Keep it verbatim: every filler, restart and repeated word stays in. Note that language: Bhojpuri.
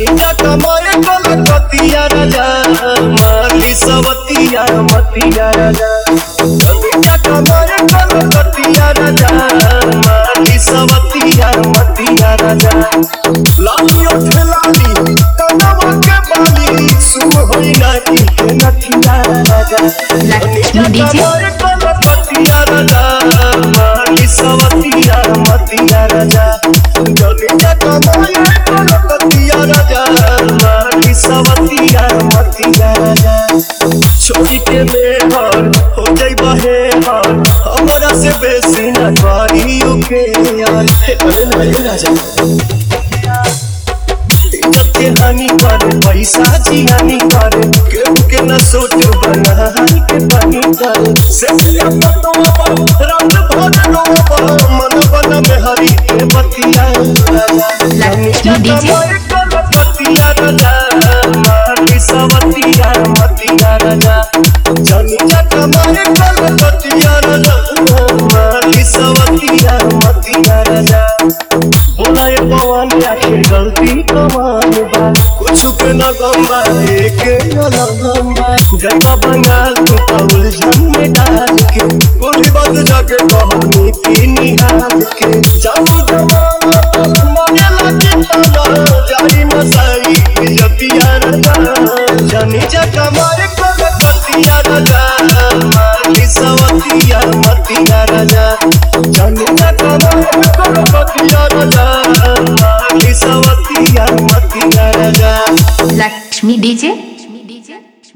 जनिया कमाए कलकतिया राजा माली सवतिया मतिया राजा जनिया कमाए कलकतिया राजा माली सवतिया मतिया राजा लाली उठे लाली कनवा के बाली सुन होई नाटी के नथिया राजा जनिया कमाए कलकतिया राजा माली सवतिया मतिया राजा जनिया कमाए कलकतिया राजा माली सवतिया मतिया राजा छोटी के मेहर हो जाई बहे हार हमरा से बेसी न करियो के यार हे अरे नहीं राजा इज्जत के हानि कर पैसा जी हानि कर केहू के न सोच बना के पानी कर से पतो रात भर रो मन बन में हरी के बतिया राजा कलकतिया राजा माली सवतिया मतिया राजा जनिया कमाए कलकतिया राजा माली सवतिया मतिया राजा बोलाए पवन आखिर गलती कमान बा कुछ के न गंबा एक न लंबा गंगा बंगाल तू पौल जन में डाल के कोई बात जाके कहानी की निहाल के जानी जमाना माने लगी तना जाई मसाई जतिया राजा जनी जा कमाए कलकतिया राजा माली सवतिया मतिया राजा जनी जा कमाए कलकतिया राजा माली सवतिया मतिया राजा लक्ष्मी डीजे।